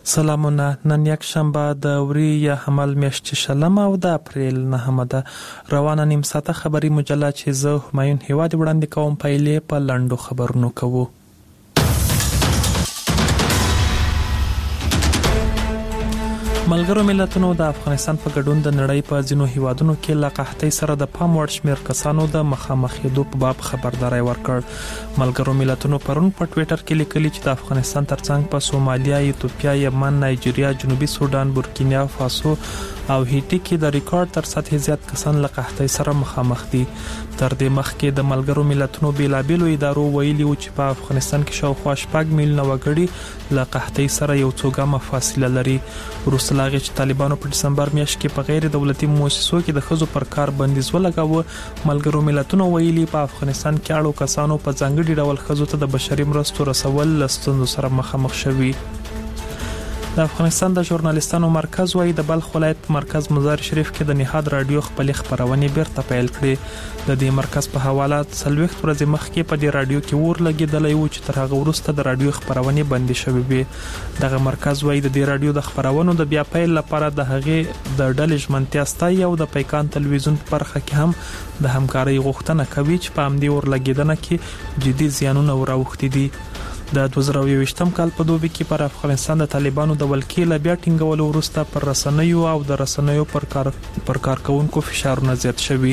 سلامونه. نن یک شنبه د وری یا حمل میاشتې شلم او د اپریل 9 ده. روانه نیم ساعته خبری مجله چې زه همایون هیواد وړاندې کوم. پایلې په لاندو خبرونو کوو. ملګرو ملتونو د افغانستان په ګډون د نړۍ په ځینو هیوادونو کې له قحطۍ سره د پام وړ شمېر کسانو د مخامخېدو په باب خبرداري ورکړ. ملګرو ملتونو پرون په ټوئیټر کې لیکلي چې د افغانستان ترڅنګ په سومالیا، ایتوپیا، یمن، نایجیریا، جنوبي سودان، بورکینا فاسو او هیټي کې د ریکارډ تر سطح زیات کسان له قحطۍ سره مخامخ دي. تر دې مخکې د ملګرو ملتونو بیلابېلو ادارو ویلي و چې په افغانستان کې شاوخوا 6 میلیونه وګړي له قحطۍ سره یو څو ګامه فاصله لري. وروسته لا چې طالبانو په دسمبر میاشت کې په غیر دولتي مؤسسو کې د ښځو پر کار بندیز ولګاوه. ملګرو ملتونو ویلي په افغانستان کې اړو کسانو په ځانګړي ډول ښځو ته د بشري مرستو رسول له ستونزو سره مخامخ شوي. د افغانستان د ژورنالیستانو مرکز وايي د بلخ ولایت مرکز مزار شریف کې د نهاد رادیو خپل خبرونه بیرته پیل کړې. د دې مرکز په حواله 40 ورځې مخکې په دې رادیو کې ور لګیدلې و چې تر هغه وروسته د رادیو خبرونه بندي شوې وي. دغه مرکز وايي د دې رادیو د خبرونو د بیا پیل لپاره د هغې د ډلې ژمنتیا ستایي او د پیکان تلویزیون په برخه کې هم د همکارۍ غوښتنه کوي چې په همدې ور لګیدنه کې جدي زیانونه وراوښتي دي. د 2021م کال په دوبي کې پر افغانستان د طالبانو د ولکې له بیا ټینګولو وروسته پر رسنیو او د رسنیو پر کارکونکو فشارونه زیات شوي.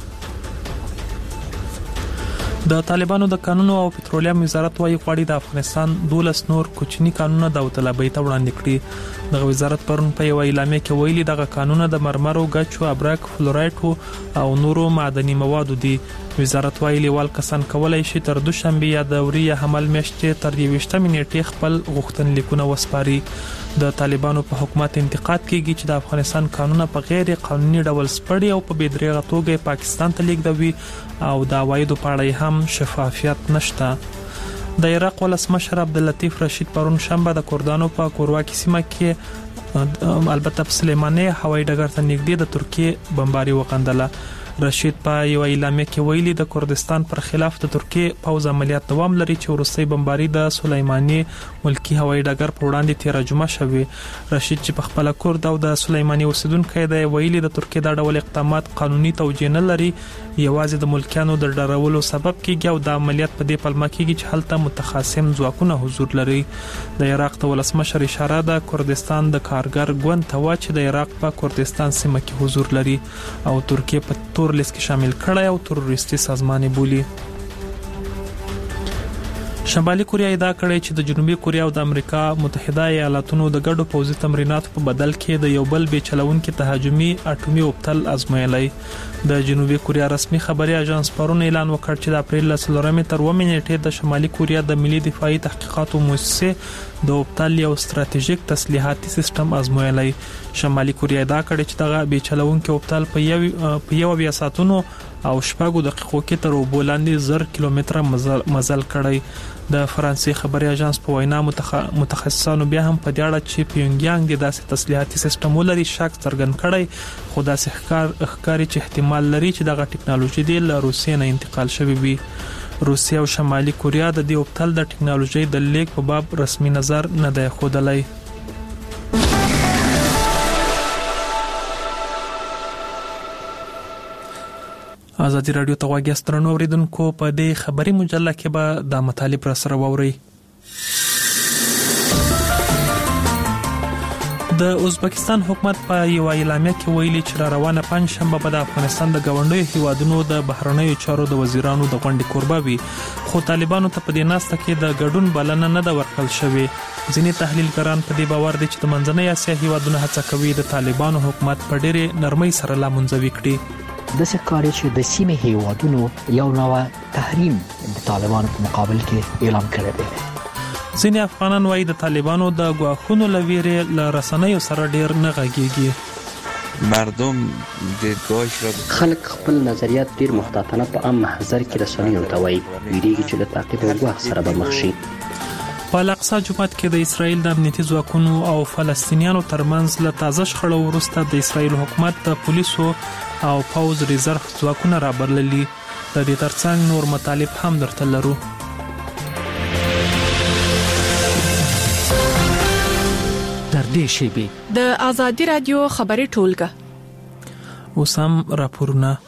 د طالبانو د قانون او پټرولیم وزارت وايي غواړي د افغانستان 12 نور کوچني قانونونه د داوطلبۍ ته وړاندې کړي. دغه وزارت پرون په یو اعلامیه کې ویلي دغه قانونونه د مرمرو، ګچو، ابرک، فلورایټ او نورو معدني موادو دي. وزارت وايي لیوال کسان کولای شي تر دوشنبه یا د وری حمل میاشتې تر 28 نیټې خپل غوښتنلیکونه وسپاري. د طالبانو په حکومت انتقاد کیږي چې د افغانستان قانونونه په غیر قانوني ډول سپړي او په بېدریغه توګه پاکستان ته لیږدوي او د عوایدو په اړه هم شفافیت نشته. د عراق ولسمشر عبداللطیف رشید پرون شنبه د کردانو په کورواکي سیمه کې البته په سلیمانیه هوایي ډګر ته نږدې د ترکیې بمباري وغندله. رشید په یو اعلامیه کې ویلي د کردستان پر خلاف د ترکیې پوځ عملیات دوام لري چې وروستي بمباري د سلیمانی ملکی هوایي ډګر په وړاندې 13 جمعه شوه. رشید چې په خپل کورد او د سلیمانی اوسیدونکو دی ویلي د ترکیې د ډول اقدامات قانوني توجیه نه لري، یوازې د ملکیانو د ډارولو سبب کیږي او د عملیات په دې پلمه کیږي چې هلته متخاصم ځواکونه حضور لري. د عراق د ولسمشر اشاره د کردستان د کارګر ګوند ته و چې د عراق په کردستان سیمه کې حضور لري او ترکیه په تور لیست کې شامل کړی او تروریستي سازمان بولي. شمالي کوریا ادعا کړې چې د جنوبي کوریا او د امریکا متحده ایالاتونو د ګډو پوځي تمریناتو په بدل کې د یو بل بیچلونکو تهاجمي اټومي اوبتل ازمایلی. د جنوبي کوریا رسمي خبري اژانس پرون اعلان وکړ چې د اپریل 4 تر 9 نیټې د شمالي کوریا د ملي دفاعي تحقیقاتو مؤسسه د اوبتل یو ستراتیژیک تسلیحاتي سیستم ازمایلی. شمالي کوریا ادعا کړې چې دغه بیچلونکو اوبتل په یو ساعتونو او 7 دقیقو کې تر وبولاندې 1000 کیلومتره مزل کړی. د فرانسې خبري اژانس په وینا متخصصانو بیا هم په دې اړه چې پیونګیانګ د داسې تسلیحاتي سیستم ولري شک څرګند کړی، خو داسې ښکاري چې احتمال لري چې دغه ټکنالوژي د روسیې نه انتقال شوی وي. روسیه او شمالي کوریا د دې اوبتل د ټکنالوژي د لیک په باب رسمي نظر نه دی ښودلی. ازادي رادیو ته غواړئ سترنو اوریدونکو په دې خبري مجله کې به د مطالب را سره ووري. د ازبکستان حکومت په یو اعلامیه کې ویلي چې روانه پنځشنبه به د افغانستان د گاونډیو هیوادونو د بهرنیو چارو د وزیرانو د غونډې کوربه وي، خو طالبانو ته په دې ناسته کې د ګډون بلنه نه ده ورکړل شوې. ځینې تحلیلګران په دې باور دي چې د منځنۍ اسیا هیوادونو هڅه کوي د طالبانو حکومت په ډېرې نرمۍ سره لامنځوي کړي. د څکاري چې د سیمې هیوادونو یو نوع تحریم د طالبانو په مقابل کې اعلان کړی دی. ځینې افغانان وايي د طالبانو د غواخونو لویرې له رسنیو سره ډیر نه غږیږي. مردم دیدگاهش را خلک خپل نظریات ډیر محتاطانه په عام محضر کې رسنیو ته وایي، ویریږي چې د تعقیب او غواخ سره به مخ شي. په الاقصی جومات کې د اسرایل د امنیتي ځواکونو او فلسطینیانو ترمنځ له تازه شخړو وروسته د اسرایل حکومت د پولیسو او پوز ریزرف ځواکونه رابرللي. د دې ترڅنګ نور مطالب هم درته لرو. نږدې شیبې د آزادي رادیو خبري ټولګه. اوسم راپورونه.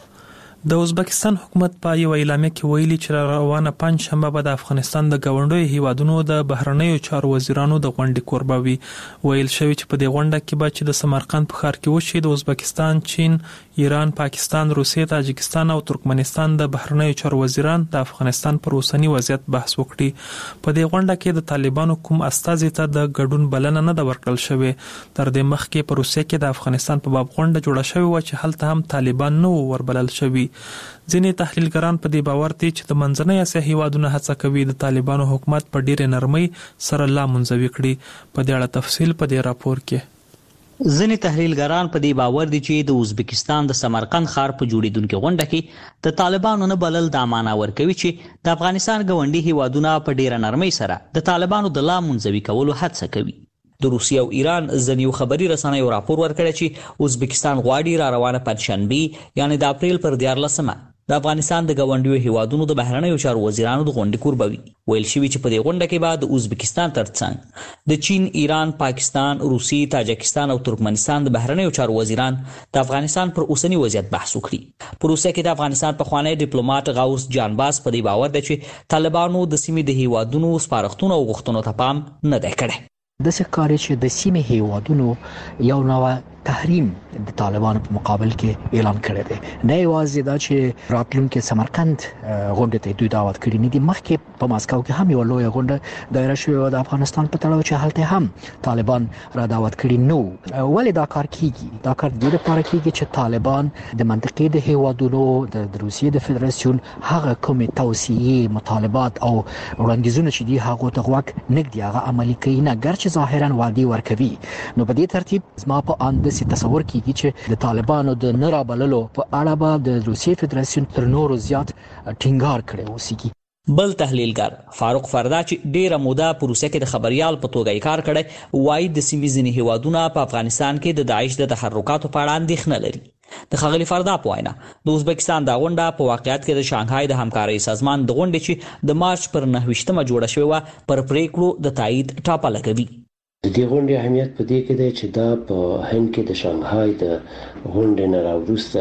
د ازبکستان حکومت په یو اعلامیه کې ویلي چې روانه پنځ شنبه به د افغانستان د ګاونډیو هیوادونو د بهرنیو چارو وزیرانو د غونډې کوربه وي. ویل شوی چې په دې غونډه کې به چې د سمرقند په ښار کې وشي د ازبکستان، چین، ایران، پاکستان، روسیې، تاجکستان او ترکمنستان د بهرنیو چارو وزیران د افغانستان پر اوسنی وضعیت بحث وکړي. په دې غونډه کې د طالبانو کوم استازي ته د ګډون بلنه نه ده ورکړل شوې. تر دې مخکې په روسیې کې د افغانستان په باب غونډه جوړه شوې و چې هلته هم طالبان نه وربلل شوي. ځینې تحلیلګران په دې باور دي چې د منځنۍ اسیا هیوادونو هڅه کوي د طالبانو حکومت په ډېرې نرمۍ سره لا منځوي کړي. په دې اړه تفصیل په دې راپور کې. ځینې تحلیلګران په دې باور دي چې د ازبکستان د سمرقند ښار په جوړیدونکو غونډه کې د طالبانو نه بلل د معنا ورکوي چې د افغانستان ګاونډي هیوادونه په ډېره نرمۍ سره د طالبانو د لا منځوي کولو هڅه کوي. د روسیې او ایران ځینې خبري رسنیو راپور ورکړی چې ازبکستان غواړي را روانه پنځشنبه یعنی د اپریل پر 14مه د افغانستان د ګاونډیو هیوادونو د بهرنیو چارو وزیرانو د غونډې کوربه وي. ویل شوی چې په دې غونډه کې به د ازبکستان ترڅنګ د چین، ایران، پاکستان، روسیې، تاجکستان او ترکمنستان د بهرنیو چارو وزیران د افغانستان پر اوسنی وضعیت بحث وکړي. په روسیې کې د افغانستان پخوانی ډیپلوماټ غوث جانباز په دې باور دی چې طالبانو د سیمې د هیوادونو سپارښتنو او غوښتنو ته پام نه دی کړی. د څه کار چې د سیمې هیوادونو یو نوع تحریم د طالبانو په مقابل کې اعلان کړی دی. نه یوازې دا چې راتلونکي سمرقند غونډه ته دوی دعوت کړی نه دي، مخکې په ماسکو کې هم یو لوی غونډه دایره شوې د افغانستان په تړاو چې هلته هم طالبان را دعوت کړي نو. ولې دا کار کیږي؟ دا کار د دې لپاره کیږي چې طالبان د منطقې د هیوادونو د روسیې د فدراسیون هغه کومې توصیې، مطالبات او وړاندیزونه چې دي هغه ته غوږ نږدي هغه عملي کوي نه، ګرچې ظاهرا وعدې ورکوي. نو په دې ترتیب زما په اند تصور کیږي چې د طالبانو د نه رابللو په اړه به د روسیې فدراسیون تر نورو زیات ټینګار کړی اوسېږي. بل تحلیلګر فاروق فردا چې ډیره موده په روسیه کې د خبريال په توګه کار کړی وایي د سیمې ځینې هیوادونه په افغانستان کې د داعش د تحرکاتو په اړه اندېښنه لري. د ښاغلي فردا په وینا د ازبکستان د غونډه په واقعیت کې د شانګهای د همکارۍ سازمان د غونډې چې د مارچ پر 29مه جوړه شوې و پر پریکړو د تایید ټاپه لګوي. د دې غونډې اهمیت په دې کې دی چې دا په هند کې د شانګهای د غونډې نه راوروسته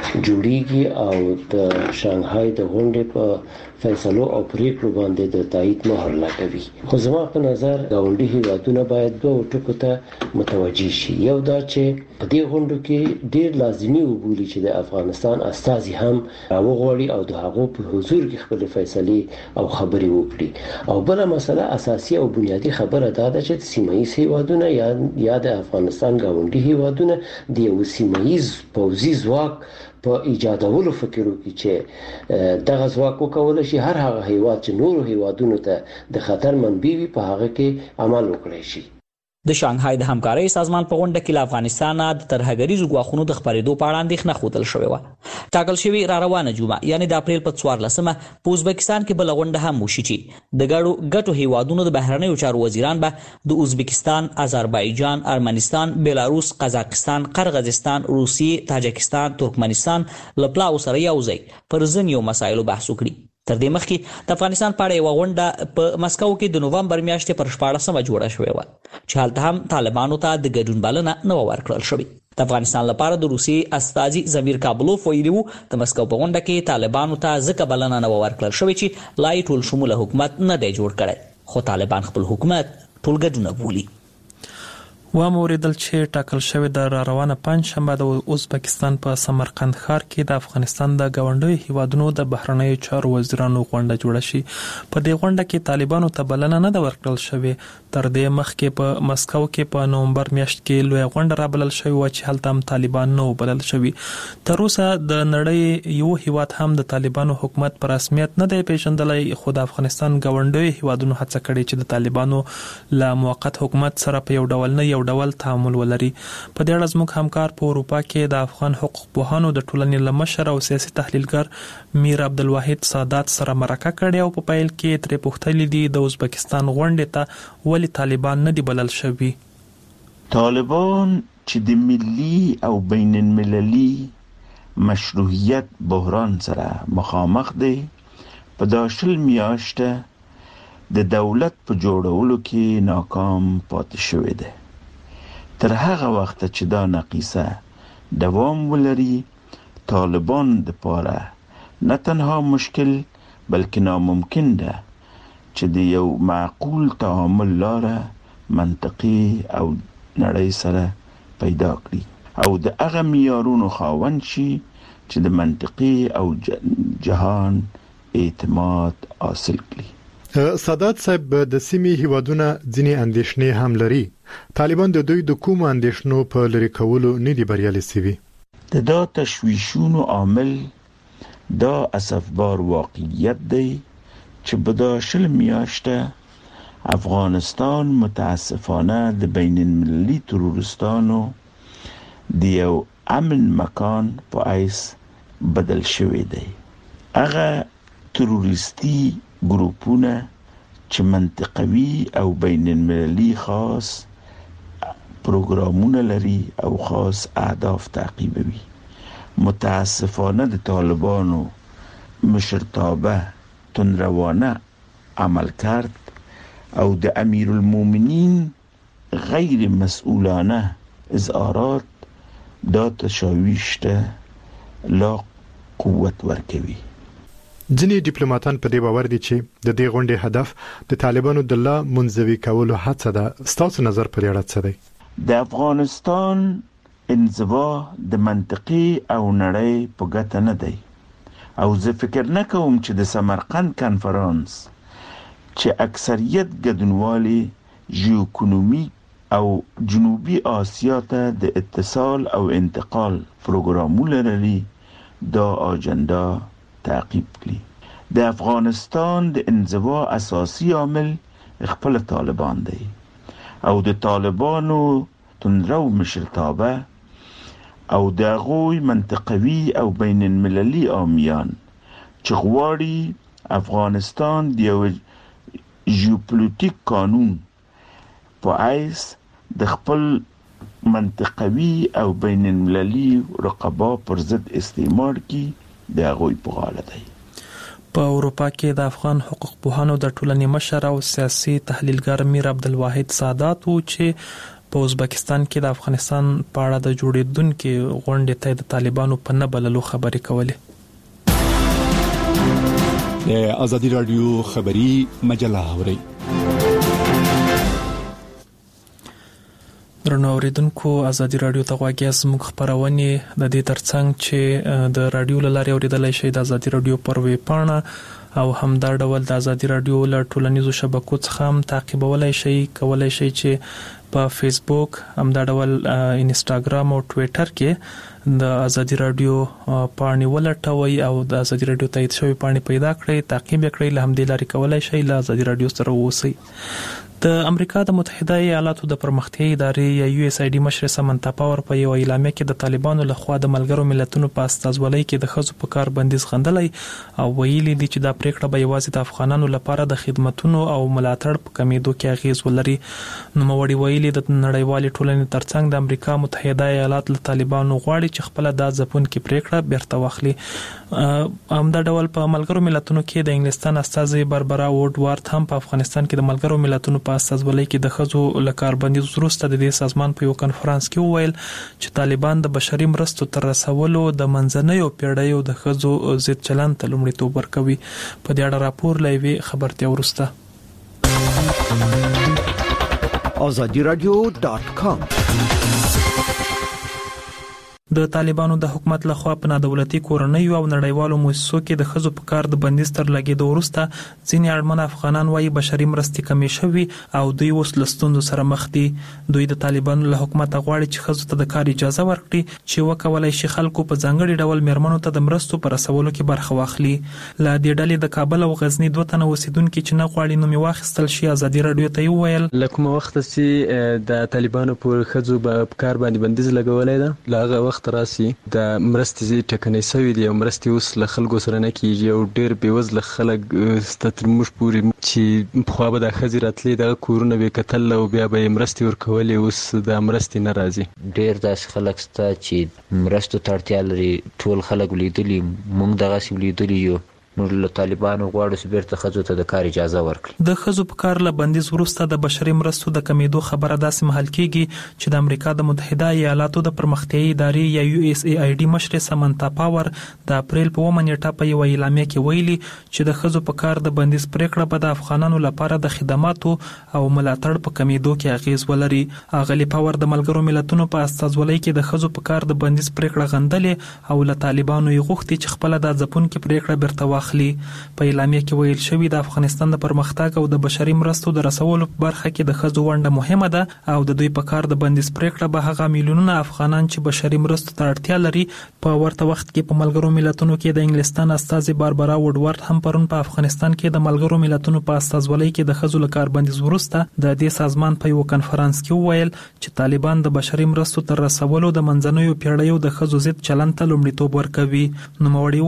جوړیږي او د شانګهای د غونډې په فیصلو او پریکړو باندې د تایید مهر لګوي. خو زما په نظر ګاونډي هیوادونه باید دوه ټکو ته متوجي شي. یو دا چې په دې غونډو کې ډیر لازمي وبولي چې د افغانستان استازي هم راوغوړي او د هغو په حضور کې خپل فیصلې او خبرې وکړي. او بل مسله اساسي او بنیادی خبره دا ده چې سیمایي هیوادونه یا د افغانستان ګاونډي هیوادونه د یو سیمایي پوځي ځواک په ایجادولو فکر وکړي چې دغه ځواک وکولای شي هر هغه هیواد چې نورو هیوادونو ته د خطر منبع وي په هغه کې عمل وکړي شي. د شانګهای د همکارۍ سازمان په غونډه کې له افغانستان د ترهګریزو ګواښونو د خپرېدو په اړه اندېښنه ښودل شوې وه. ټاکل شوې را روانه جمعه یعنی د اپریل په 14مه په ازبکستان کې بله غونډه هم وشي چې د ګټو هیوادونو د بهرنیو چارو وزیران به د ازبکستان، آذربایجان، ارمنستان، بیلاروس، قزاقستان، قرغیزستان، روسیې، تاجکستان، ترکمنستان له پلاو سره یو ځای پر ځینو مسایلو بحث وکړي. تر دې مخکې د افغانستان په اړه یوه غونډه په مسکو کې د نومبر میاشتې پر 14مه جوړه شوې وه چې هلته هم طالبانو ته د ګډون بلنه نه وه ورکړل شوې. د افغانستان لپاره د روسیې استازي زمیر کابلوف ویلي وو د مسکو په غونډه کې طالبانو ته ځکه بلنه نه وه ورکړل شوې چې لا یې ټول شموله حکومت نه دی جوړ کړی، خو طالبان خپل حکومت ټولګډونه بولي. واوریدل چې ټاکل شوی د روانه پنځشنبه د ازبکستان په سمرقند ښار کې د افغانستان د ګاونډیو هیوادونو د بهرنیو چارو وزیرانو غونډه جوړه شي. په دې غونډه کې طالبانو ته بلنه نه ده ورکړل شوې. تر دې مخکې په مسکو کې په نومبر میاشت کې لوی غونډه رابلل شوې و چې هلته هم طالبان نه وبلل شوي. تر اوسه د نړۍ یو هیواد هم د طالبانو حکومت په رسمیت نه دی پیژندلی، خو د افغانستان ګاونډیو هیوادونو هڅه کړې چې د طالبانو له موقت حکومت سره په یو ډول نه یو ډول تعامل ولري. په دې اړه زموږ همکار په اروپا کې د افغان حقوق پوهانو د ټولنې له مشر او سیاسي تحلیلګر میر عبدالواحد سادات سره مرکه کړې او په پیل کې ترې پوښتلي دي د ازبکستان غونډې ته ولې طالبان نه دي بلل شوي. طالبان چې د ملي او بین المللي مشروعیت بحران سره مخامخ دی، په دا شل میاشته د دولت په جوړولو کې ناکام پاتې شوی دی. تر هغه وخت چې دا نقیصه دوام ولري طالبان دپاره نه تنها مشکل بلکې ناممکن ده چې د یو معقول تعامل لاره منطقي او نړۍ سره پیدا کړي او د هغه معیارونو خاوند شي چې د منطقي او جهان اعتماد حاصل کړي. سادات صاحب د سیمې هیوادونه ځینې اندېښنې هم لري. طالبان د دوی د کوم اندېښنو په لري کولو نه دي بریالي شوي؟ د دا تشویشونو عامل دا اسفبار واقعیت دی چې په دا شل میاشته افغانستان متاسفانه د بین المللي ترورستانو د یو امن مکان په حیث بدل شوی دی. هغه تروریستي ګروپونه چې منطقوي او بین المللي خاص پروګرامونه لري او خاص اهداف تعقیبوي. متاسفانه د طالبانو مشرتابه تندروانه عمل کرد او د امیر المؤمنین غیر مسئولانه اظهارات دا تشویش ته لا قوت ورکوي. ځینې ډیپلوماټان په دې باور دي چې د دې غونډې هدف د طالبانو د لا منزوي کولو هڅه ده. ستاسو نظر پر اړه څه دی؟ د افغانستان انزوا د منطقي او نړۍ په ګټه نه دی او زه فکر نه کوم چې د سمرقند کنفرانس چې اکثریت ګډونوالي ژوئیکونومیک او جنوبي آسیا ته د اتصال او انتقال پروګرامونه لري دا اجنډا تعقیب کړي. د افغانستان د انزوا اساسي عامل خپل طالبان دی او د طالبانو تندرو مشرتابه او د هغوی منطقوي او بین المللي عامیان چې غواړي افغانستان د یو ژیوپولیټیک قانون په حیث د خپل منطقوي او بین المللي رقابه پر ضد استعمار کی د هغوی په غاړه دی. په اروپا کې د افغان حقوق پوهانو د ټولنې مشر او سیاسي تحلیلګر میر عبدالواحد سادات و چې په ازبکستان کې د افغانستان په اړه د جوړېدونکې غونډې ته د طالبانو په نه بللو خبرې کولې. د ازادي رادیو خبري مجله اوري. درنو اوریدونکو، ازادي رادیو ته غواړئ زموږ خبرونه د دې ترڅنګ چې د رادیو لارې اوریدلای شئ د ازادي رادیو پر ویب پاڼه او هم دا ډول د ازادي رادیو له ټولنیزو شبکو څخه هم تعقیبولای شئ. کولای شئ چې په فیسبوک، هم دا ډول انستګرام او ټوئیټر کې د ازادي رادیو پاڼې ولټوي او د ازادي رادیو تایید شوی پاڼې پیدا کړئ، تعقیب کړئ. له همدې لارې کولای شئ له ازادي رادیو سره اوسئ. د امریکا د متحده ایالاتو د پرمختیايي ادارې یا USAID مشر سمنتا پاور په یو اعلامیه کې د طالبانو لخوا د ملګرو ملتونو په استازولۍ کې د ښځو په کار بندیز غندلی او ویلي دي چې دا پریکړه به یوازې د افغانانو لپاره د خدماتونو او ملاتړ په کمیدو کې اغیز ولري. نوموړي ویلي د نړیوالې ټولنې ترڅنګ د امریکا متحده ایالات له طالبانو غواړي چې خپل د ځپونکې پریکړه بیرته واخلي. همدا ډول په ملګرو ملتونو کې د انګلستان استازي بربرا ووډوارد هم په افغانستان کې د ملګرو ملتونو په استازولۍ کې د ښځو له کاربندیز وروسته د دې سازمان په یو کنفرانس کې وویل چې طالبان د بشري مرستو تر رسولو د منځنیو پیړیو د ښځو ضد چلند ته لومړیتوب ورکوي. په دې اړه راپور له یوې خبرتیا وروسته azadiradio.com د طالبانو د حکومت لخوا په نادولتي کورنیو او نړیوالو مؤسسو کې د ښځو په کار د بندیز تر لګېدو وروسته ځینې اړمن افغانان وایي بشري مرستې کمې شوي او دوی اوس له ستونزو سره مخ دي. دوی د طالبانو له حکومت غواړي چې ښځو ته د کار اجازه ورکړي چې وکولای شي خلکو په ځانګړي ډول میرمنو ته د مرستو پر رسولو کې برخه واخلي. له دې ډلې د کابل او غزنی 2 تنه اوسیدونکو چې نه غواړي نوم واخیستل شي ازادي رادیو ته وویل لکه وخت چې د طالبانو پر ښځو په کار باندې بندیز لګولای دا لاغه وخت راسي د مرستې ټکنۍ سوي دي او مرستې اوس له خلکو سره نه کیږي او ډېر بېوزله خلک ستر موږ پورې چې خو به د ښځې راتلې د کورونه به کتل او بیا به مرستې ورکولې اوس د مرستې نه راځي. ډېر داسې خلک شته چې مرستو ته اړتیا لري. ټول خلک ولیدلي، موږ دغسې ولیدلي یو نو له طالبانو غواړو چې بیرته ښځو ته د کار اجازه ورکړي. د ښځو په کار له بندیز وروسته د بشري مرستو د کمیدو خبره داسې مهال کیږي چې د امریکا د متحده ایالاتو د پرمختیایي ادارې یا USAID مشر سمنتا پاور د اپریل په 1 نیټه په یو اعلامیه کې ویلي چې د ښځو په کار د بندیز پریکړه به د افغانانو لپاره د خدماتو او ملاتړ په کمیدو کې اغیز ولري. اغلی پاور د ملګرو ملتونو په استازولۍ کې د ښځو په کار د بندیز پریکړه غندلې او له طالبانو یې غوښتي چې خپل د ځپونکو پریکړه بیرته واخلي. په اعلامیه کې ویل شوی د افغانستان د پرمختګ او د بشري مرستو د رسولو په برخه کې د ښځو ونډه مهمه ده او د دوی په کار د بندیز پریکړه به هغه میلیونونه افغانان چې بشري مرستو ته اړتیا لري په ورته وخت کې په ملګرو ملتونو کې د انګلستان استازي باربرا وډورد هم پرون په افغانستان کې د ملګرو ملتونو په استازولۍ کې د ښځو له کار بندیز وروسته د دې سازمان په یو کنفرانس کې وویل چې طالبان د بشري مرستو تر رسولو د منځنوي پیړیو د ښځو ضد چلند ته لومړیتوب ورکوي. نوموړي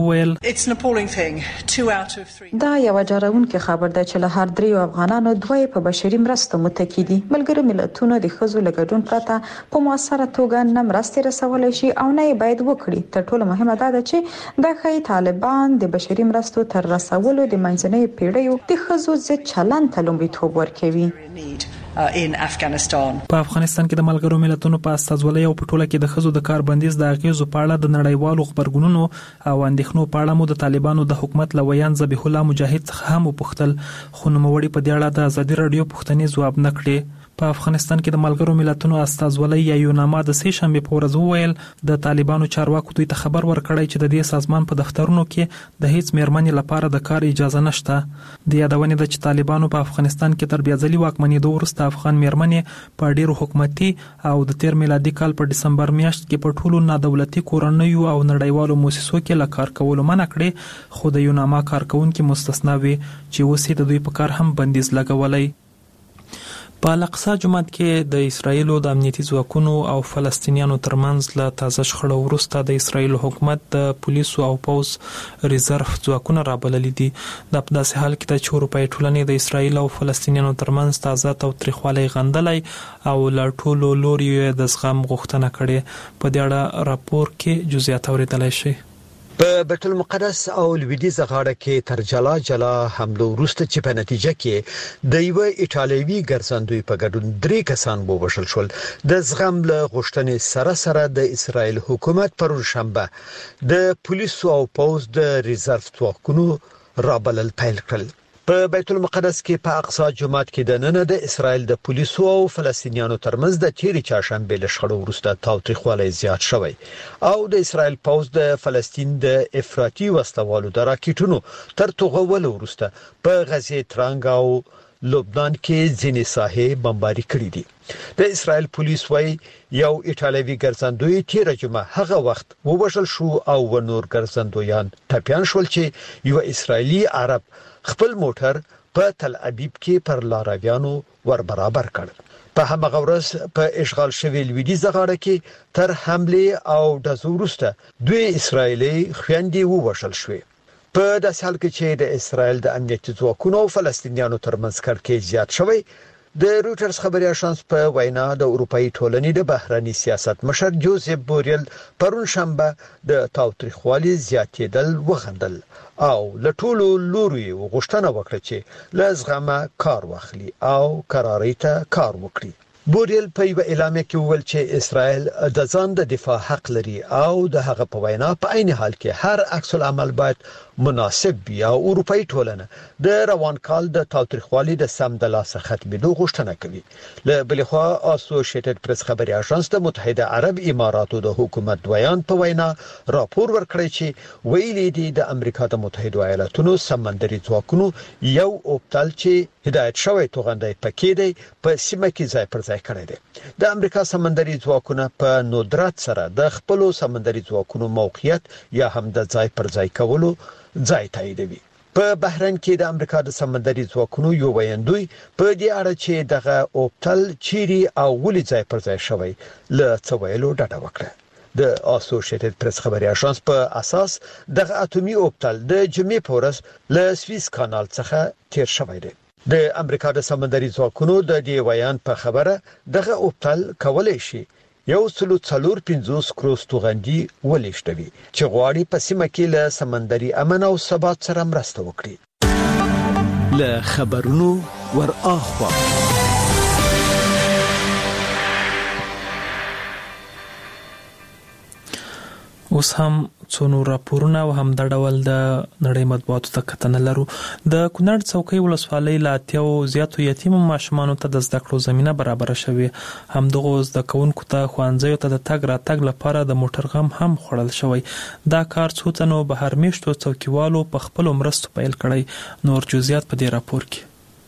وویل دا یو ډاروونکی خبر ده چې له هر 3 افغانانو 2 په بشري مرستو متکی دي. ملګرو ملتونو د ښځو له ګډون پرته په موثره توګه نه مرستې رسولای شي او نه باید وکړي. تر ټولو مهمه ده چې د ښځې طالبان د بشري مرستو تر رسولو د منځنۍ پیړیو د ښځو ضد چلند ته لومړیتوب ورکوي. په افغانستان کې د ملګرو ملتونو په استازولۍ او په ټوله کې د ښځو د کار بندیز د اغیزو په اړه د نړیوالو خبرګونونو او اندېښنو په اړه مو د طالبانو د حکومت لویان ذبیح الله مجاهد څخه هم وپوښتل خو نوموړي په دې اړه د ازادي رادیو پوښتنې ځواب نه کړې. په افغانستان کې د ملګرو ملتونو استازولۍ یا یوناما د سې شنبه په ورځ وویل د طالبانو چارواکو دوی ته خبر ورکړی چې د دې سازمان په دفترونو کې د هیڅ میرمنې لپاره د کار اجازه نشته. د یادونې ده چې طالبانو په افغانستان کې تر بیا ځلي واکمنېدو وروسته افغان میرمنې په ډیرو حکومتي او د تیر میلادي کال په دسمبر میاشت کې په ټولو نادولتي کورنیو او نړیوالو مؤسسو کې له کار کولو منع کړې خو د یوناما کارکونکو مستثنا وي چې اوس د دوی په کار هم بندیز لګولای. په الاقصی جومات کې د اسرایلو د امنیتي ځواکونو او فلسطینیانو ترمنځ له تازه شخړو وروسته د اسرایل حکومت د پولیسو او پوز ریزرف ځواکونه رابللي دي. د په داسې حال کې چې اروپایي ټولنې د اسرایل او فلسطینیانو ترمنځ تازه تاوتریخوالی غندلای او له ټولو لوریو د زغم غوښتنه کړې. په دې اړه راپور کې جزئیات اوریدلای شئ. په بیت المقدس او لویدیځه غاړه کې تر جلا حملو وروسته چې په نتیجه کې د یو ایټالوي ګرځندوی په ګډون 3 کسان ووژل شول. د زغم له غوښتنې سره د اسرایل حکومت پر شنبه د پولیسو او پوز د ریزرف ځواکونو رابلل پیل کړل. په بیت المقدس کې په اقصی جومات کې د نن د اسرایل د پولیسو او فلسطینیانو ترمنځ د تیری چهارشنبه له شخړو وروسته تاوتریخوالی زیات شوی او د اسرایل پوز د فلسطین د افراطي وسلوالو د راکټونو تر توغول وروسته په غزه ترنګ او لبنان کې ځینې ساحې بمباري کړې دي. د اسرایل پولیس وايي یو ایټالوي ګرځندوی تیر جمعه هغه وخت ووژل شو او ونور ګرځندویان ټپيان شول چې یو اسرایلی عرب خپل موټر په تل ابیب کې پر لارویانو ور برابر کړ. په همغه ورځ په اشغال شوی لویدیځه غاړه کې تر حمله او د زورسته 2 اسرایلی خويندې ووژل شوې. په داسې حال کې چې د اسرایل د امنیتي ځواکونو او فلسطینیانو ترمنځ کړکېچ زیات شوی. د روټرز خبري اژانس په وینا د اروپאי ټولنې د بهرنی سیاست مشر جوزف بوریل پرون شنبه د تاوتریخوالي زیاتېدل وغندل او له ټولو لوري غوښتنه وکړه چې لازغه کار واخلي او قراري ته کار وکړي. بوریل په یو اعلامیه کې وویل چې اسرائیل د ځان د دفاع حق لري او د هغه په وینا په عین حال کې هر عکس العمل باید مناسب وي او اروپאי ټولنه د روان کال د تاوتریخوالي د سم د لاسه ختمېدو غوښتنه کوي. له بل خوا اسوسییټډ پریس خبري اژانس د متحده عرب اماراتو د حکومت دویان په وینا راپور ورکړی چې ویلي دي د امریکا د متحده ایالاتونو سمندري ځواکونو یو اوپتل چې هدایت شوی توغندای پکې دی په سیمه کې ځای پر ځای کړی دی. د امریکا سمندري ځواکونه په ندرت سره د خپل سمندري ځواکونو موقعیت یا هم د ځای پر ځای کولو ځای تاییدوي. په بحرین کې د امریکا د سمندري ځواکونو یو ویندوی په دې اړه چې دغه اوپتل چيري او ولې ځای پر ځای شوی ل څویلو ډاډه وکړه. د اسوسییټډ پریس خبري اژانس په اساس دغه اټومي اوپتل د جمعې په ورځ له سویس کانال څخه تیر شوی دی. د امریکا د سمندري ځواکونو د دې ویان په خبره دغه اوپتل کولای شي 1.450 کروز توغندي ولېږدوي چې غواړي په سیمه کې له سمندري امن او ثبات سره مرسته وکړي. له خبرونو ور اخوا اوس هم څونو راپورونه او هم د ډول د نړۍ مطبوعاتو ته کتنه لرو. د کونړ څوکۍ ولسوالۍ لا اتیاو زیاتو یتیم ماشومانو ته د زده کړو زمينه برابر شوې. هم دغه زده کوونکو ته خوانځیو ته د تګ راتګ لپاره د موټر غم هم خوړل شوی. دا کار څو تنو بهر میشتو څوکیوالو په خپل مرستو پیل کړی. نور جزئیات په دې راپور کې.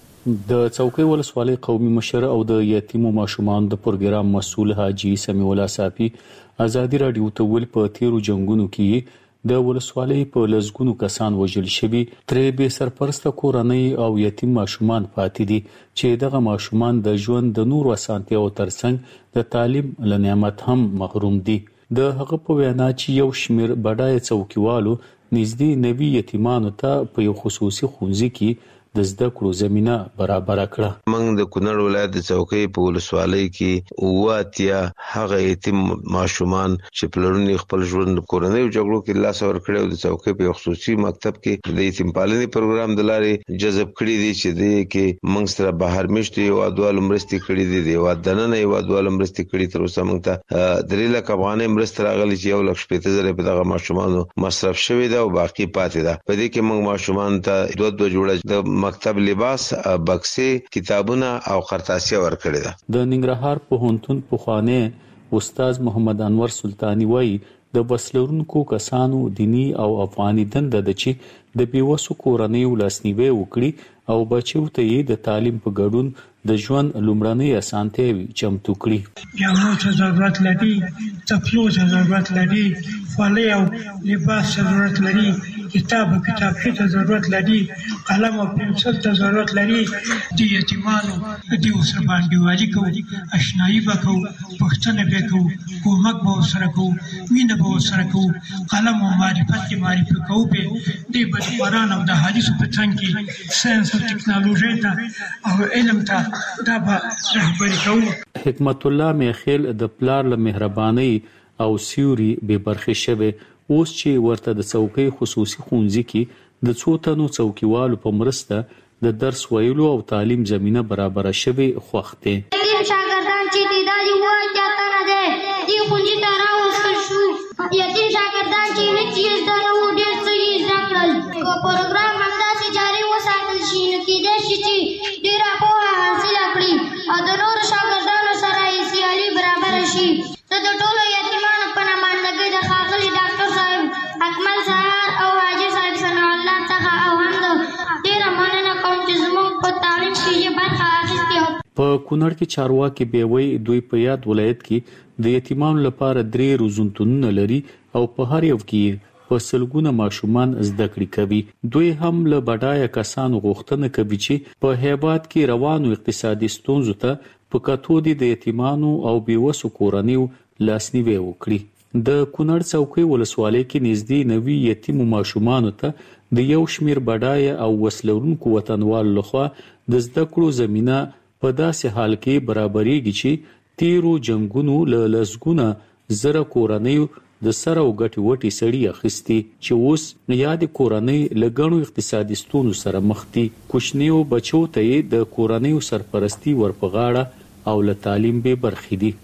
د څوکۍ ولسوالۍ قومي مشر او د یتیمو ماشومان د پروګرام مسؤل حاجی سمیع الله صافي ازادي رادیو ته ویل په تیرو جنگونو کې د ولسوالۍ په لزګونو کسان وژل شوي، ترې به سرپرسته کورنۍ او یتیم ماشومان پاتې دي چې دغه ماشومان د ژوند د نورو اسانتیاو ترڅنګ د تعلیم له نعمت هم محروم دي. د هغه په وینا چې یو شمیر بډای څوکیوالو نږدې 90 یتیمانو ته په یو خصوصي ښوونځي کې د زده کړو زمينه برابر کړه. موږ د کونړ ولایت د څوکۍ په ولسوالۍ کې واتیا هغه یتیم ماشومان چې پلرونی خپل ژوند کورنۍ جګړو کې لاس ور کړو د څوکۍ په خصوصي مکتب کې د یتیم پالنې پروګرام د لارې جذب کړي دي چې د کې موږ سره بهر مشتي او ادوال مرستي کړي دي د وداننه یو ادوال مرستي کړي تر اوسه موږ ته 3 لک افغانۍ مرسته راغلي چې 1,50,000 په دغه ماشومانو مصرف شوی دا او باقی پاتې ده. په دې کې موږ ماشومان ته 2 جوړه د مکتب لباس، بکسې، کتابونه او قرطاسیه ورکړي ده. د ننګرهار پوهنتون پخوانی استاد محمد انور سلطانی وایي د بسلرونکو کسانو دینی او افغاني دنده د چې د بیوسو کورنیو لاسنیوي وکړي او بچو ته د تعلیم په ګډون د ژوند لومړنۍ اسانتیاوي چمتو کړي. جامو ته ضرورت لري، تپلو ته ضرورت لري، خولۍ او لباس ضرورت لري، کتاب او کتابچې ته ضرورت لري، قلم او پنسل ته ضرورت لري. د یتیمانو د اوسه باندې والی کو آشنایی وکاو، پښتنه وکاو، کومک به سره کو، مینه به سره کو، قلم او معرفت کې معرفي کو به د قرآن او د حدیث په څنګ کې ساينس او ټکنالوژي ته او علم ته دا به رهبري کو. حکمت الله میخیل د پلار له مهرباني او سیوري به برخه شوه. اوس چې ورته د څوکۍ خصوصي ښوونځي کې د څو تنو څوکیوالو په مرسته د درس ویلو او تعلیم زمينه برابر شوه خوخته. شاګردان چې د دالي وای چاته نه ده دی ښوونځي ته راوستل شو. یتیم شاګردان چې هیڅ یې زده نه وو ډېر څه یې زده کړل. که پروګرام همداسې جاري وساتل شي نو کېدای شي چې ډېره پوهه حاصله کړي او د نورو شاګردانو سره یې سیالي برابره شي. زه د ټولو یتیمانو په نمایندګۍ د ښاغلي ډاکټر صاحب اکمل سهار او حاجي صاحب سمیع الله څخه او هم د ډېره مننه کوم چې زموږ په تعلیم کې یې برخه اخیستې. په کونړ کې چارواکي بیوي دوی په یاد ولایت کې د یتیمانو لپاره 3 روزنتونونه لري او په هر یو کې په سلګونه ماشومان زده کړې کوي. دوی هم له بډایه کسانو غوښتنه کوي چې په هیواد کې روانو اقتصادي ستونزو ته په کتو دي د یتیمانو او بیوسو کورنیو لاسنیوي وکړي. د کونړ څوکۍ ولسوالۍ کې نږدې 90 یتیمو ماشومانو ته د یو شمیر بډایه او وسلورونکو وطنوالو لخوا د زده کړو زمينه په داسې حال کې برابرېږي چې تیرو جنگونو له لسګونه زره کورنیو د سره او ګټي وټي سړي اخیستي چې اوس یاد کورنۍ لګڼو اقتصادي ستونزو سره مخ دي. کوچنیو بچو ته د کورنیو سرپرستی ورپغاړه او له تعلیم به برخې دي.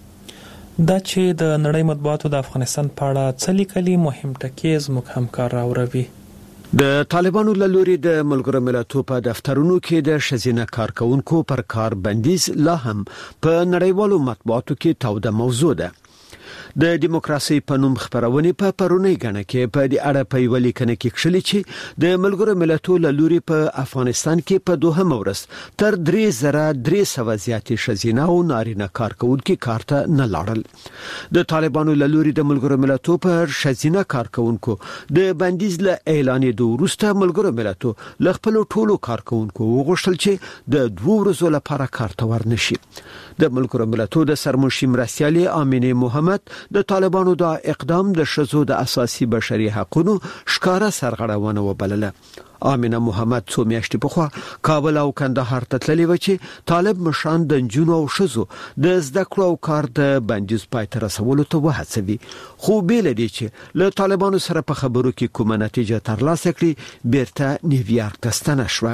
دا چې د نړۍ مطبوعاتو د افغانستان په اړه څه لیکلي مهم ټکي زموږ همکار راوروي. د طالبانو له لوري د ملګرو ملتونو په دفترونو کې د ښځینه کارکونکو پر کار بندیز لا هم په نړیوالو مطبوعاتو کې توده موضوع ده. د دیموکراسي په نوم خبرونه په پرونی غنه کې په دې اړه په ویلي کنه کې کښلي چې د ملګرو ملتونو له لوري په افغانستان کې په دوهم ورځ تر 3300 زیاتې ښځینه او نارینه کارکونکو کارته نه لاړل. د طالبانو له لوري د ملګرو ملتونو په ښځینه کارکونکو د بندیز له اعلان د وروسته ملګرو ملتونو له خپل ټولو کارکونکو وغوښتل چې د 2 ورځې لپاره کارته ورنشي. د ملګرو ملتونو د سرمنشي مرستیالې امینه محمد حکومت د طالبانو د اقدام د ښځو د اساسي بشري حقوقو ښکارا سرغړونه وبلله. آمینه محمد څو میاشتې پخوا کابل او کندهار ته تللی و چې طالب مشان د نجونو او ښځو د زده کړو او کار د بندیز پای ته رسولو ته وهڅوي، خو بیل دي چې له طالبانو سره په خبرو کې کومه نتیجه ترلاسه کړي بیرته نیویارک ته ستنه شوه.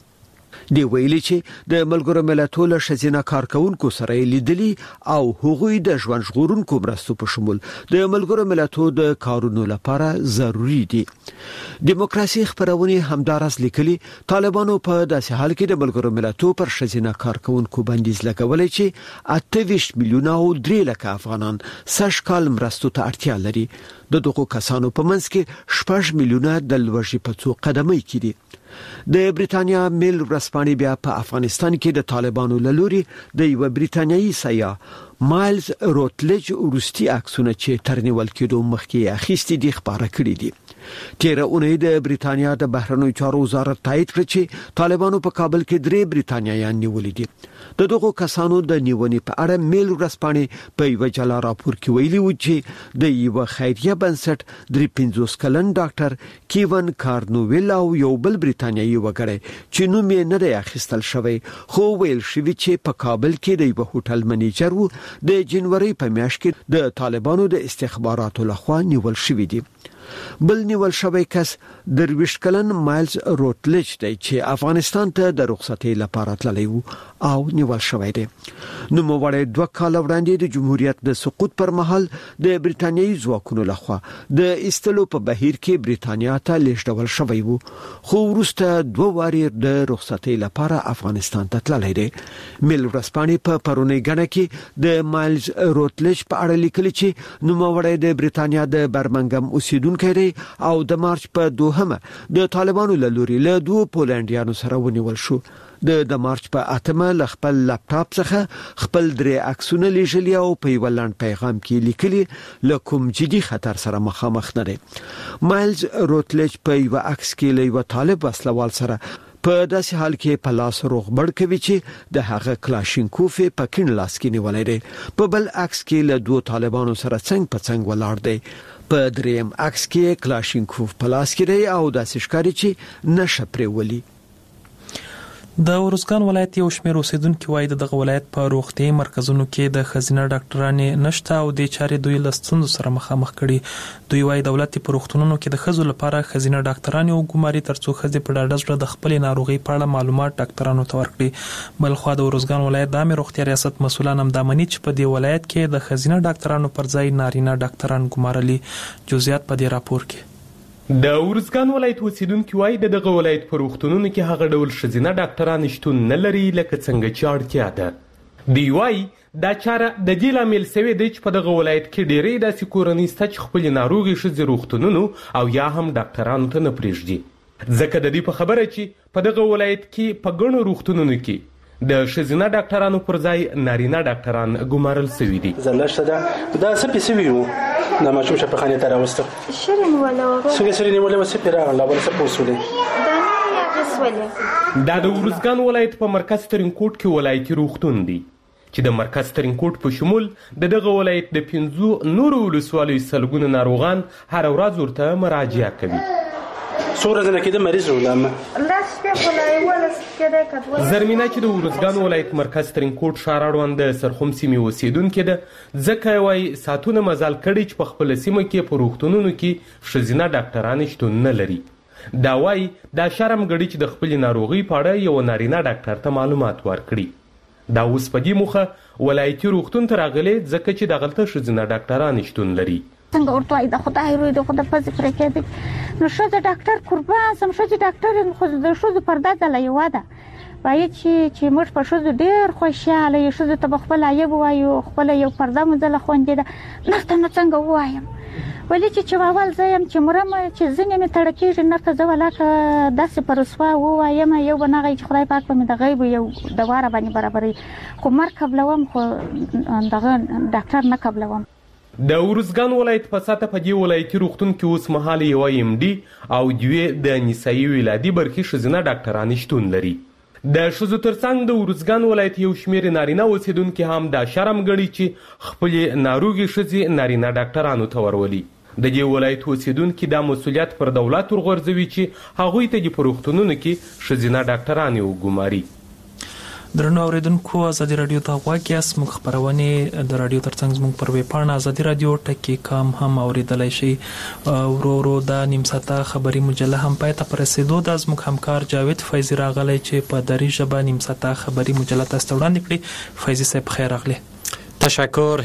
دی ویلي چې د ملګرو ملتونو له ښځینه کارکونکو سره لیدلي او هغوی د ژوند ژغورونکو مرستو په شمول د ملګرو ملتونو د کارونو لپاره ضروری دي. دیموکراسي خبرونه همدارس لیکلي طالبانو په داسې حال کې د ملګرو ملتونو پر ښځینه کارکونکو بندیز لګولې چې 28 میلیونه او 3 لک افغانان سږ کال مرستو ته اړتیا لري. د دغو کسانو په منځ کې 6 میلیونه د لوږې په څو قدمه کې دي. د بریتانیا میل ورځپاڼې بیا په افغانستان کې د طالبانو لوري د یو بریتانیایی سیاح مایلز روتلج ورستي عکسونه چې ترنیول کېدو مخکې اخیستي دي خبره کړې دي. تیره اونۍ د بریتانیا د بهرنیو چارو وزارت تایید کړ چې طالبانو په کابل کې 3 بریتانیایان نیولې دي. د دغو کسانو د نیونې په اړه میل ورځپاڼې په یو جلا راپور کې ویلي و چې د یو خیریه بنسټ 53 کلن ډاکټر کیون کارنوویل او یو بل بریتانیایی وګړی چې نوم یې نه دی اخیستل شوی خو ویل شوی چې په کابل کې د یو هوټل منیجر و د جنوري په میاشت کې د طالبانو د استخباراتو لخوا نیول شوی دی. بل نیول شوی کس 23 کلن مایلز روتلج دی چې افغانستان ته د رخصتۍ لپاره تللی و او نیول شوی دی. نو موړې 2 کال وړاندې د جمهوریت د سقوط پر مهال د بریتانیایی ځواکونو لخوا د استلو په بهیر کې بریتانیا ته لیږدول شوی و خو وروسته 2 واري د رخصتۍ لپاره افغانستان ته تللی دی. میل ورځپاڼې په پرونی غنه کې د مایلز روتلج په اړه لیکلي چې نو موړې د بریتانیا د برمنګم اوسیدونکو او د مارچ په دوهمه د طالبانو لوري له 2 پولنډیانو سره ونیول شو. د مارچ په 8مه ل خپل لپټاپ څخه خپل 3 عکسونه لیږلي او په یو لاند پیغام کې لیکلي له کوم جدي خطر سره مخامخ نه دي. مایلز روتلج په یو عکس کې له یو طالب وسلوال سره په داسې حال کې په لاس روغبړ کوي چې د هغه کلاشینکوف په کین لاس کې نیولای دی. په بل عکس کې له 2 طالبانو سره څنګ په څنګ ولاړ دی. په دریم عکس کې کلاشینکوف په لاس کې دی او داسې ښکاري چې نشه پرولي. د ورزګان ولایت یو شمېر اوسیدونکو وایي دغه ولایت په روغتي مرکزونو کې د خزینه ډاکټرانو نشته او د چارې دوی لستند سره مخامخ کړي. دوی وایي دولت په روغتونونو کې د خزو لپاره خزینه ډاکټرانو او ګماري ترڅو خزې په ډاډه ځړه د خپل ناروغي په اړه معلومات ډاکټرانو ته ورکړي. بل خو د ورزګان ولایت د عامه روغتي ریاست مسولان هم د امني چې په دې ولایت کې د خزینه ډاکټرانو پر ځای نارینه ډاکټران ګمارلي. جزئیات په دې راپور کې. د ورزګان ولایت اوسیدونکو وایي دغه ولایت په روغتونونو کې هغه ډول ښځینه ډاکټران شتون نه لري لکه څنګه چې اړتیا ده. دی وایي دا چاره د دې لامل شوی دی چې په دغه ولایت کې ډېرې داسې کورنۍ شته چې خپل ناروغي ښځې روغتونونو او یا هم ډاکټرانو ته نه پرېږدي. ځکه د دې په خبره چې په دغه ولایت کې په ګڼو روغتونونو کې د ښځینه ډاکټرانو پر ځای نارینه ډاکټران ګمارل شوي دي. زلشته دا څه پیسې ویو د ماشوم شفاخانه ته راوسته شرین ولا څنګه ولا وسه پیراغله ولا څه پوسولې دا د ورزګان ولایت په مرکز ترینکوټ کې ولایتي روغتون دی چې د مرکز ترینکوټ په شمول دغه ولایت د 15 نورو ولسوالیو سلګونه ناروغان هر ورځ ورته مراجعه کوي. څومره ځله کې د مریض ولامه زرمینه چې د ورزګان ولایت مرکز ترینکوټ ښار اړوند د سرخوم سیمې اوسیدونکې ده ځکه وایي ساعتونه مزال کړي چې په خپله سیمه کې په روغتونونو کې ښځینه ډاکټران شتون نه لري. دا وایي دا شرم ګڼي چې د خپلې ناروغۍ په اړه یو نارینه ډاکټر ته معلومات ورکړي. دا اوس په دې موخه ولایتي روغتون ته راغلی ځکه چې دغلته ښځینه ډاکټران شتون لري. څنګه ورته وایي د خدای روی د خدای پزې پرې کېدی نو ښځه ډاکټر قربان سم ښځې ډاکټر یم خو د ښځو پرده ځله یوه ده وایي چې موږ په ښځو ډېر خوشحاله یو ښځو ته به خپل عیب ووایو خپله یو پرده مو ځله خوندې ده نر ته نو څنګه ووایم ولې چې اول زه یم چې مرم چې ځینې مې تړه کېږي نر ته زه ولاکه داسې په رسوا ووایم یو به نغی چې خدای پاک به مې د غیبو یو د واره باندې برابروي خو مرګ قبلوم خو دغه ډاکټر نه قبلوم. د ورزګان ولایت په ساته په دې ولایتي روغتون کې اوس مهال یو ایم ډي او دوی د نسایي ولادي برخې ښځینه ډاکټران شتون لري. د ښځو ترڅنګ د ارزګان ولایت یو شمېر نارینه اوسیدونکي هم دا شرم ګڼي چې خپلې ناروغې ښځې نارینه ډاکټرانو ته ورولي. د دې ولایت اوسیدونکي دا مسؤلیت پر دولت ورغورځوي چې هغوی ته دې په روغتونونو کې ښځینه ډاکټرانې وګماري. درنو اوریدونکو، ازادي راډیو ته غوږ یاست. موږ خپرونې د راډیو ترڅنګ زموږ پر ویب پاڼه ازادي راډیو ټکی کام هم اوریدلای شئ. ورو ورو د نیم ساعته خبري مجله هم پای ته رسیدو. د زموږ همکار جاوید فیضی راغلی چې په دري ژبه نیم ساعته خبري مجله تاسو ته وړاندې کړي. فیضی صاحب خیر راغلی. تشکر.